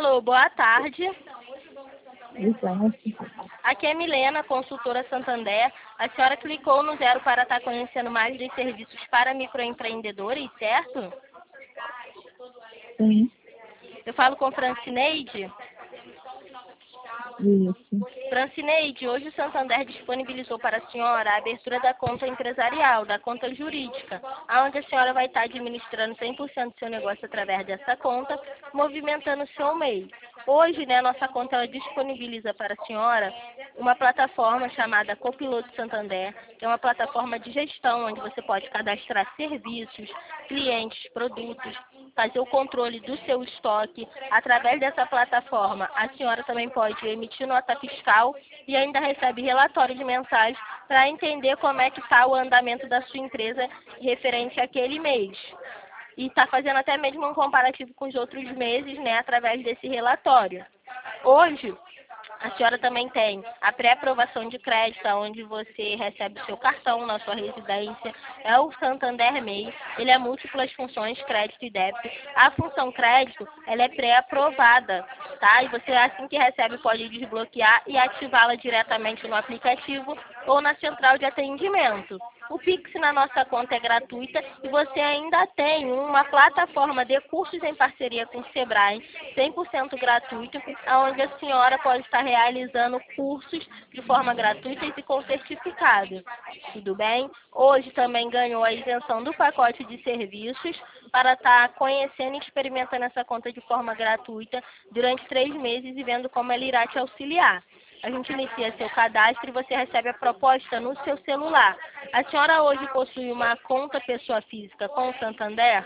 Alô, boa tarde. Exato. Aqui é Milena, consultora Santander. A senhora clicou no 0 para estar conhecendo mais dos serviços para microempreendedores, certo? Sim, Eu falo com Francineide. isso. Francineide, hoje o Santander disponibilizou para a senhora a abertura da conta empresarial, da conta jurídica, onde a senhora vai estar administrando 100% do seu negócio através dessa conta, movimentando o seu MEI. Hoje, nossa conta ela disponibiliza para a senhora uma plataforma chamada Copiloto Santander, que é uma plataforma de gestão onde você pode cadastrar serviços, clientes, produtos, fazer o controle do seu estoque. Através dessa plataforma, a senhora também pode emitir nota fiscal e ainda recebe relatórios mensais para entender como é que está o andamento da sua empresa referente àquele mês. E está fazendo até mesmo um comparativo com os outros meses, através desse relatório. Hoje, a senhora também tem a pré-aprovação de crédito, onde você recebe o seu cartão na sua residência. É o Santander MEI, ele é múltiplas funções, crédito e débito. A função crédito, ela é pré-aprovada, tá? E você, assim que recebe, pode desbloquear e ativá-la diretamente no aplicativo ou na central de atendimento. O Pix na nossa conta é gratuita e você ainda tem uma plataforma de cursos em parceria com o Sebrae, 100% gratuito, onde a senhora pode estar realizando cursos de forma gratuita e com certificado. Tudo bem? Hoje também ganhou a isenção do pacote de serviços para estar conhecendo e experimentando essa conta de forma gratuita durante 3 meses e vendo como ela irá te auxiliar. A gente inicia seu cadastro e você recebe a proposta no seu celular. A senhora hoje possui uma conta pessoa física com o Santander?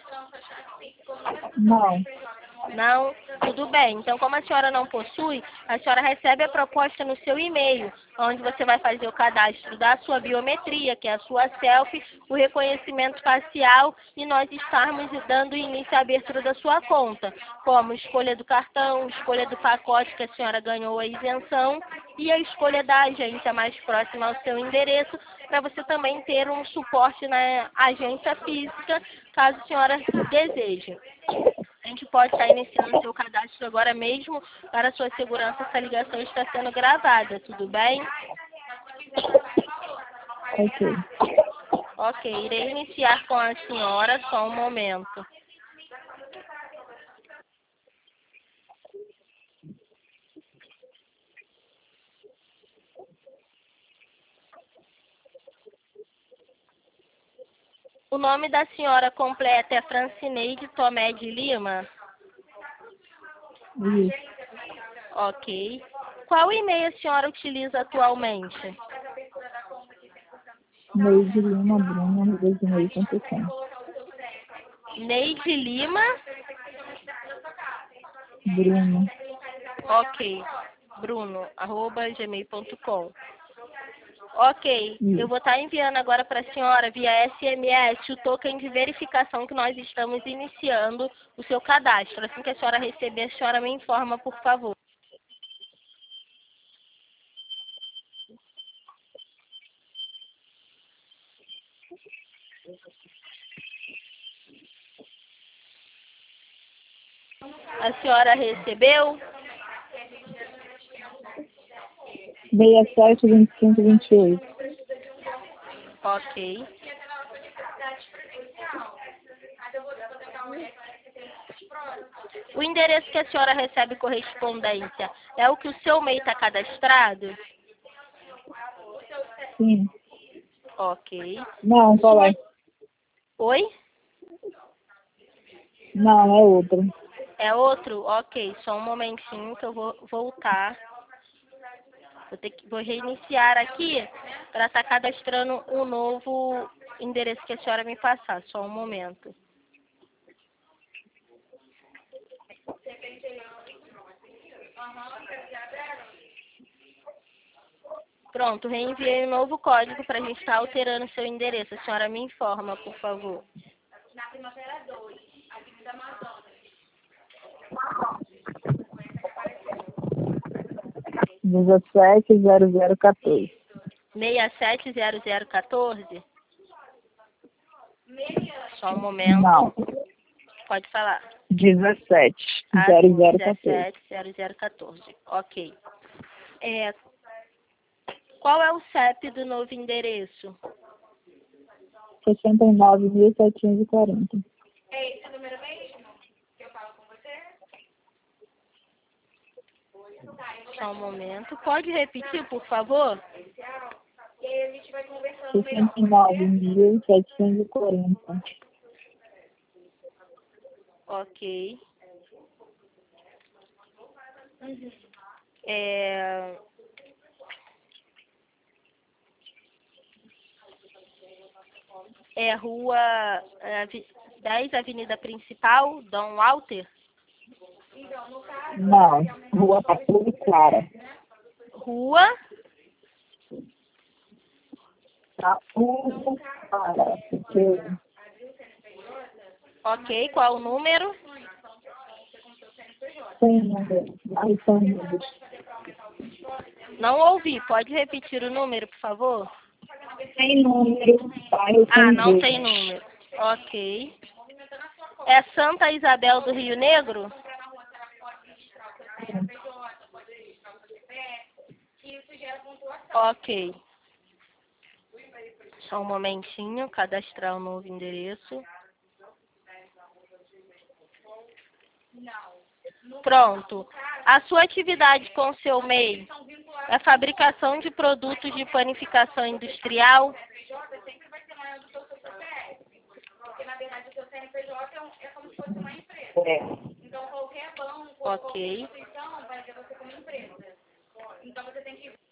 Não. Não? Tudo bem. Então, como a senhora não possui, a senhora recebe a proposta no seu e-mail, onde você vai fazer o cadastro da sua biometria, que é a sua selfie, o reconhecimento facial e nós estarmos dando início à abertura da sua conta, como escolha do cartão, escolha do pacote que a senhora ganhou a isenção e a escolha da agência mais próxima ao seu endereço, para você também ter um suporte na agência física, caso a senhora deseje. A gente pode estar iniciando seu cadastro agora mesmo. Para sua segurança, essa ligação está sendo gravada, tudo bem? Ok. Ok, irei iniciar com a senhora, só um momento. O nome da senhora completa é Francineide Tomé de Lima? Isso. Ok. Qual e-mail a senhora utiliza atualmente? Neide Lima Bruna, 2000.com. Neide Lima? Bruno. Ok. Bruno, @gmail.com. Ok, eu vou estar enviando agora para a senhora via SMS o token de verificação que nós estamos iniciando o seu cadastro. Assim que a senhora receber, a senhora me informa, por favor. A senhora recebeu? 67 25 28. Ok. O endereço que a senhora recebe correspondência é o que o seu MEI está cadastrado? Sim. Ok. Não, qual é? Oi? Não, é outro. É outro? Ok, só um momentinho que eu vou voltar. Vou reiniciar aqui para estar cadastrando um novo endereço que a senhora me passar. Só um momento. Pronto, reenviei um novo código para a gente estar alterando o seu endereço. A senhora me informa, por favor. 170014. 670014? Só um momento. Não. Pode falar. 17 Ah, 0014. 170014. Ok. Qual é o CEP do novo endereço? 69.740. É esse número mesmo que eu falo com você? Só um momento. Pode repetir, por favor? E aí a gente vai conversando melhor. 69.740. Ok. É... Rua 10, Avenida Principal, Dom Walter. Não, Rua Patrulha Clara. Rua Patrulha Clara. Porque Ok, qual o número? tem número. Aí são números. Não ouvi, pode repetir o número, por favor? Tem número. Aí Ah, são não números. tem número. Ok. É Santa Isabel do Rio Negro? Ok. Só um momentinho, cadastrar o novo endereço. Pronto. A sua atividade com seu MEI é fabricação de produtos de panificação industrial? Porque, na verdade, o seu CNPJ é como se fosse uma empresa. É. Então, qualquer banco, Ok. qualquer instituição vai ver você como empresa. Então, você tem que...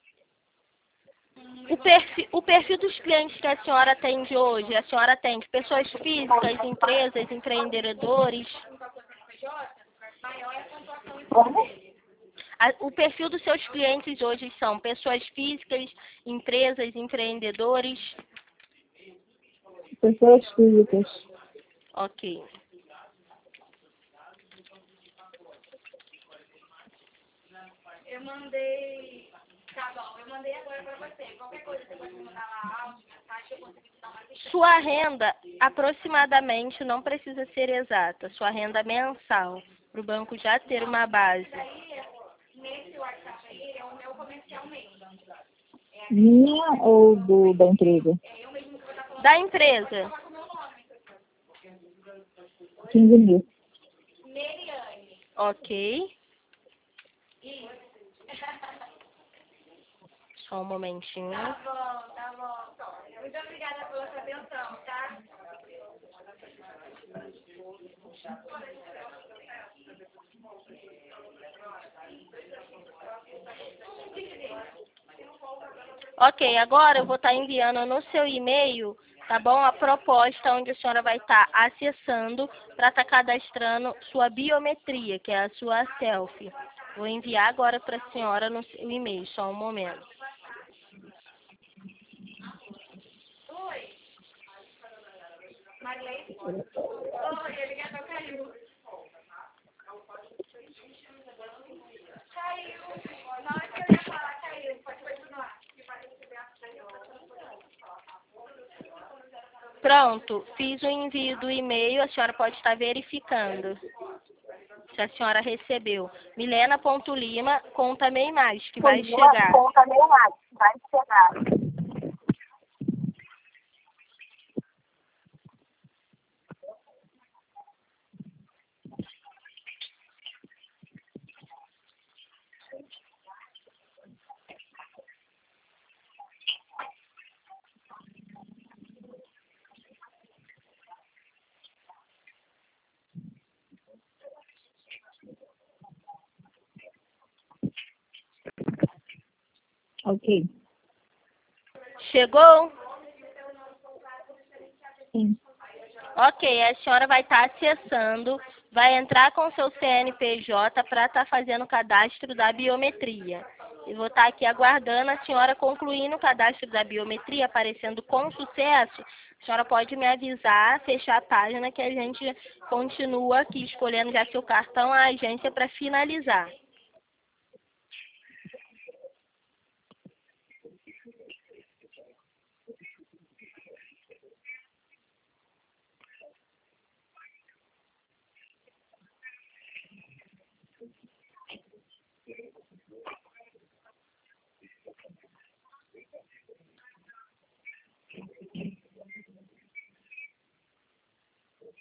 O perfil dos clientes que a senhora atende hoje, a senhora atende pessoas físicas, empresas, empreendedores? Maior é a pontuação Como? O perfil dos seus clientes hoje são pessoas físicas, empresas, empreendedores? Pessoas físicas. Ok. Eu mandei... Tá bom, eu mandei agora pra você. Qualquer coisa você pode me mandar lá áudio, mensagem, eu consigo te dar uma dica. Sua renda, aproximadamente, não precisa ser exata. Sua renda mensal, para o banco já ter uma base. Aí, nesse WhatsApp aí, é o meu comercial mesmo. Minha ou da empresa? É eu mesmo que vou estar falando. Da empresa. 15 mil. Meriane. Ok. Isso. Só um momentinho. Tá bom, tá bom. Muito obrigada pela sua atenção, tá? Ok, agora eu vou estar enviando no seu e-mail, tá bom? A proposta onde a senhora vai estar acessando para estar cadastrando sua biometria, que é a sua selfie. Vou enviar agora para a senhora no seu e-mail, só um momento. Oi. Marley? Oi, ligação caiu. Caiu. Na hora que eu ia falar, caiu. Pode continuar. Pronto, fiz o envio do e-mail, a senhora pode estar verificando se a senhora recebeu. Milena.lima, conta meio mais, que vai chegar. Conta meio mais. Vai chegar. Ok. Chegou? Sim. Ok, a senhora vai estar acessando, vai entrar com seu CNPJ para estar fazendo o cadastro da biometria. Eu vou estar aqui aguardando a senhora concluindo o cadastro da biometria, aparecendo com sucesso. A senhora pode me avisar, fechar a página, que a gente continua aqui escolhendo já seu cartão a agência para finalizar.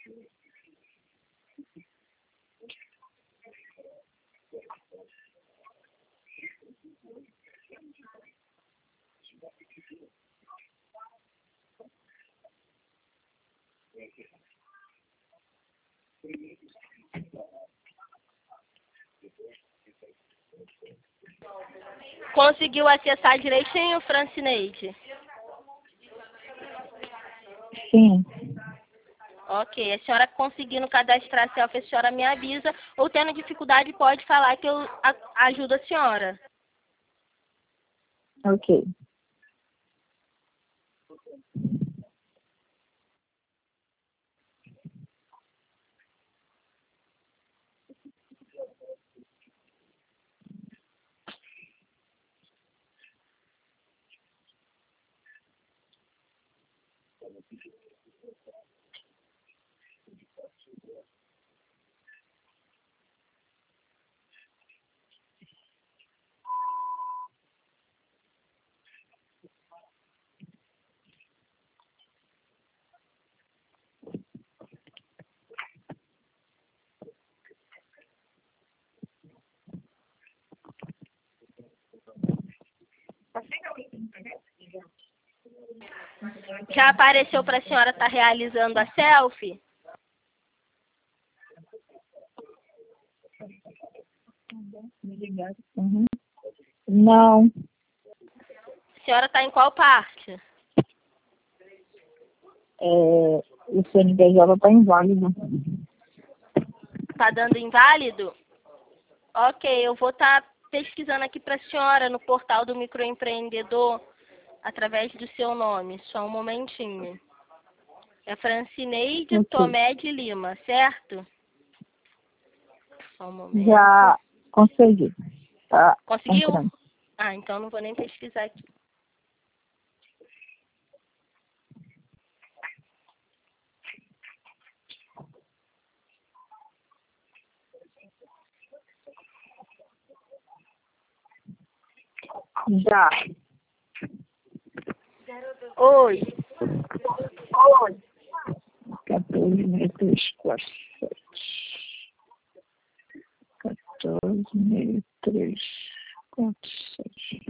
Conseguiu acessar direitinho, Francineide? Sim. Ok, a senhora conseguindo cadastrar a selfie, a senhora me avisa, ou tendo dificuldade pode falar que eu ajudo a senhora. Ok. Já apareceu para a senhora estar realizando a selfie? Uhum. Não. A senhora está em qual parte? O CNPJ está inválido. Está dando inválido? Ok, eu vou estar pesquisando aqui para a senhora no portal do microempreendedor através do seu nome. Só um momentinho. É Francineide Ok. Tomé de Lima, certo? Só um momento. Já consegui. Tá Conseguiu? entrando. Ah, então não vou nem pesquisar aqui. Já. Oi. 14 metros 47. 14 metros 47.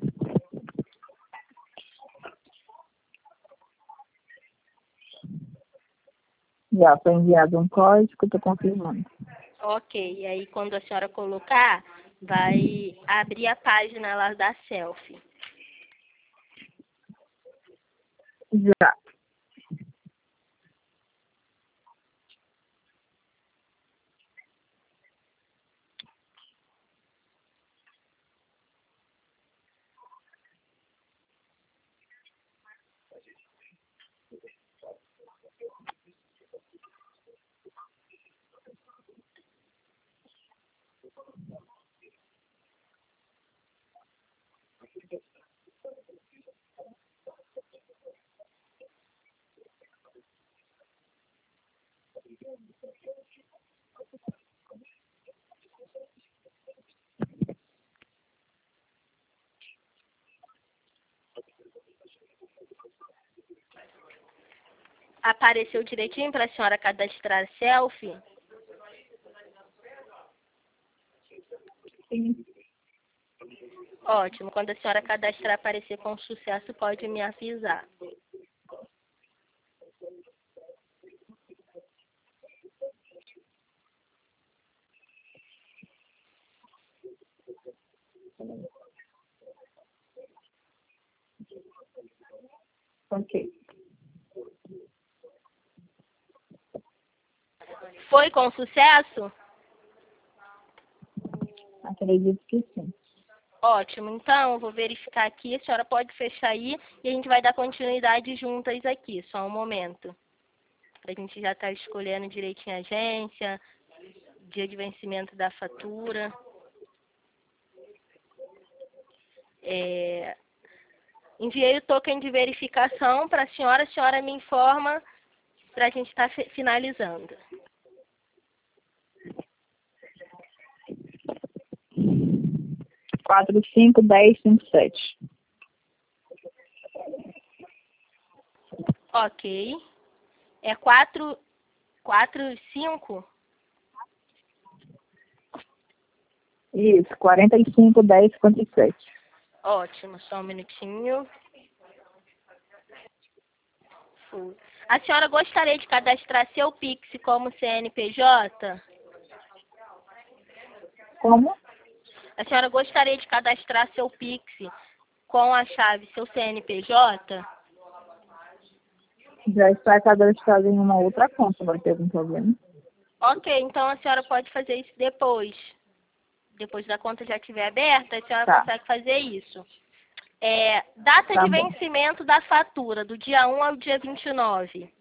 Já foi enviado um código, estou confirmando. Ok, e aí quando a senhora colocar, vai abrir a página lá da selfie. Já. Apareceu direitinho para a senhora cadastrar a selfie? Sim. Ótimo, quando a senhora cadastrar aparecer com sucesso, pode me avisar. Ok. Foi com sucesso? Acredito que sim. Ótimo, então eu vou verificar aqui, a senhora pode fechar aí e a gente vai dar continuidade juntas aqui, só um momento. A gente já está escolhendo direitinho a agência, dia de vencimento da fatura. Enviei o token de verificação para a senhora me informa para a gente estar finalizando. 451057. Ok. É 4 45? Isso, 45, 10, 57. Ótimo, só um minutinho. A senhora gostaria de cadastrar seu Pix como CNPJ? Como? A senhora gostaria de cadastrar seu Pix com a chave seu CNPJ? Já está cadastrado em uma outra conta, vai ter algum problema? Ok, então a senhora pode fazer isso depois. Depois da conta já estiver aberta, a senhora Tá. consegue fazer isso. Data Tá de bom. vencimento da fatura, do dia 1 ao dia 29.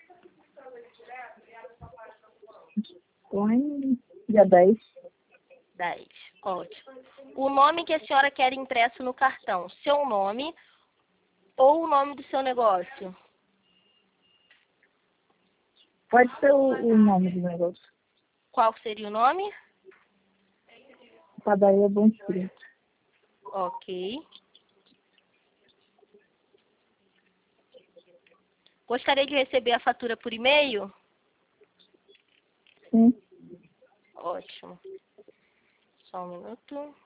Põe dia 10. 10. Ótimo. O nome que a senhora quer impresso no cartão, seu nome ou o nome do seu negócio? Pode ser o nome do negócio. Qual seria o nome? Padaria Bom Espírito. Ok. Gostaria de receber a fatura por e-mail? Sim. Ótimo. Só um minuto.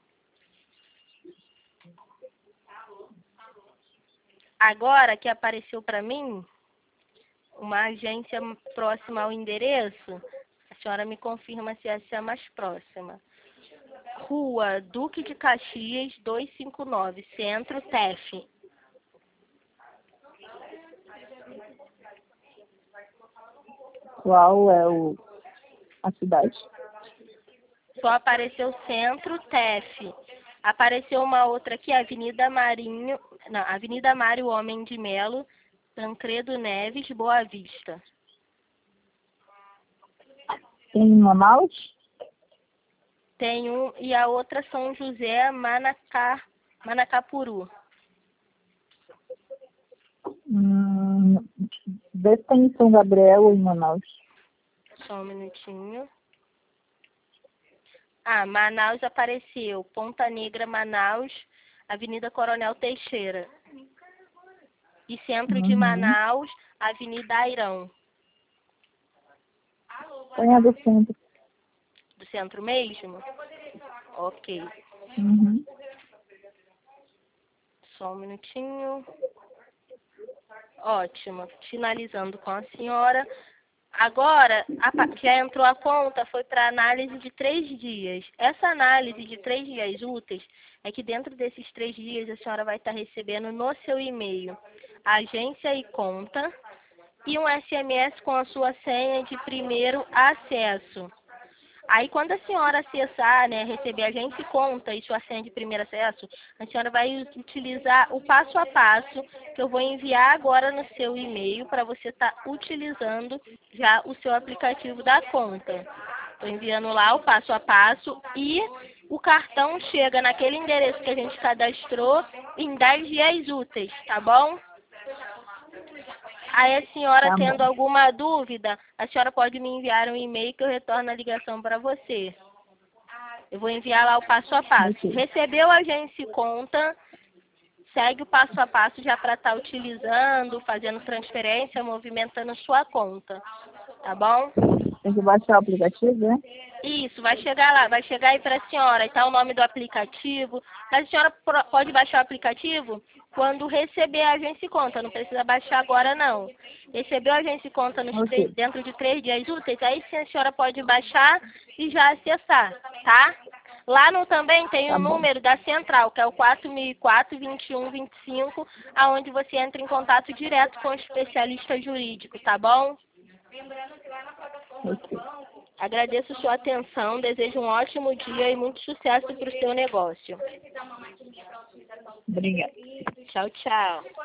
Agora que apareceu para mim uma agência próxima ao endereço, a senhora me confirma se essa é a mais próxima. Rua Duque de Caxias, 259, Centro, TEF. Qual é a cidade? Só apareceu Centro, TEF. Apareceu uma outra aqui, Avenida Mário Homem de Melo, Tancredo Neves, Boa Vista. Tem em Manaus? Tem um, e a outra São José, Manacapuru. Vê se tem em São Gabriel ou em Manaus. Só um minutinho. Manaus apareceu. Ponta Negra, Manaus, Avenida Coronel Teixeira. E centro de Manaus, Avenida Airão. Põe a do centro. Do centro mesmo? Ok. Uhum. Só um minutinho. Ótimo. Finalizando com a senhora. Agora, já entrou a conta, foi para análise de 3 dias. Essa análise de 3 dias úteis é que dentro desses 3 dias a senhora vai estar recebendo no seu e-mail agência e conta e um SMS com a sua senha de primeiro acesso. Aí, quando a senhora acessar, receber agência e conta e sua senha de primeiro acesso, a senhora vai utilizar o passo a passo que eu vou enviar agora no seu e-mail para você estar utilizando já o seu aplicativo da conta. Estou enviando lá o passo a passo e o cartão chega naquele endereço que a gente cadastrou em 10 dias úteis, tá bom? Aí a senhora Tá tendo bom. alguma dúvida, a senhora pode me enviar um e-mail que eu retorno a ligação para você. Eu vou enviar lá o passo a passo. Ok. Recebeu a agência e conta, segue o passo a passo já para estar utilizando, fazendo transferência, movimentando sua conta. Tá bom? Tem que baixar o aplicativo, né? Isso, vai chegar lá, vai chegar aí para a senhora, está o nome do aplicativo. Mas a senhora pode baixar o aplicativo quando receber a agência e conta, não precisa baixar agora não. Recebeu a agência e conta Ok. dentro de 3 dias úteis, aí sim a senhora pode baixar e já acessar, tá? Lá no também tem Tá o bom. número da central, que é o 4004-2125, aonde você entra em contato direto com o especialista jurídico, tá bom? Ok. Agradeço sua atenção, desejo um ótimo dia e muito sucesso para o seu negócio. Obrigada. Tchau, tchau.